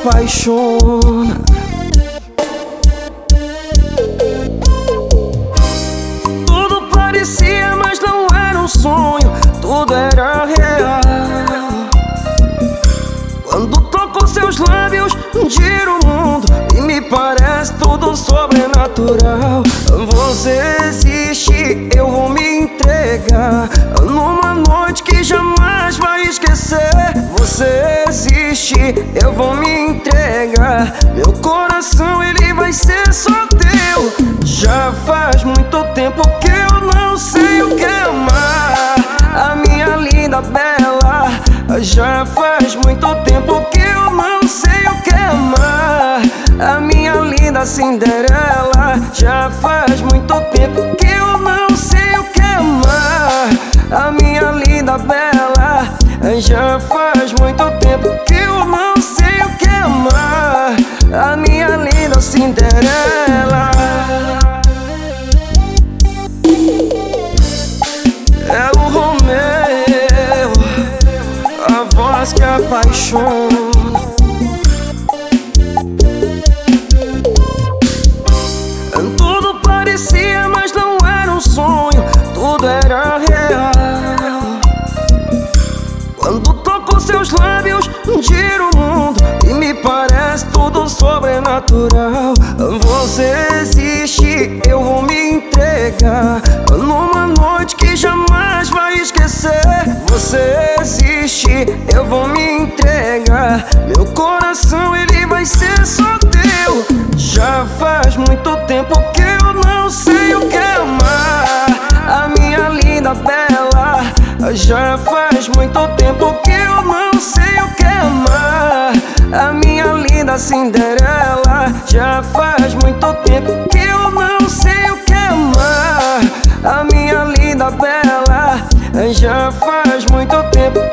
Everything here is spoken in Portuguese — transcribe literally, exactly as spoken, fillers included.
apaixona. Tudo parecia, mas não era um sonho, tudo era real. Quando toco seus lábios, giro o mundo e me parece tudo sobrenatural. Você existe, eu vou me entregar numa noite que jamais vai esquecer. Você existe, eu vou me entregar. Meu coração, ele vai ser só teu. Já faz muito tempo que eu não sei o que é amar, a minha linda bela. Já faz muito tempo que eu não sei o que é amar, a minha linda Cinderela. Já faz muito tempo que eu não sei o que é amar, a minha linda bela. Já faz muito tempo que eu não sei o que é amar, a minha linda Cinderela. É o Romeu, a voz que apaixona. Tudo parecia, mas não era um sonho, tudo era real. Quando toco seus lábios, giro o mundo e me parece tudo sobrenatural. Você existe, eu vou me entregar numa noite que jamais vai esquecer. Você existe, eu vou me entregar. Meu coração, ele vai ser só teu. Já faz muito tempo que eu não sei o que é amar, a minha linda bela. Já faz muito tempo que eu não sei o que é amar, a minha linda Cinderela. Já faz muito tempo que eu não sei o que é amar, a minha linda bela. Já faz muito tempo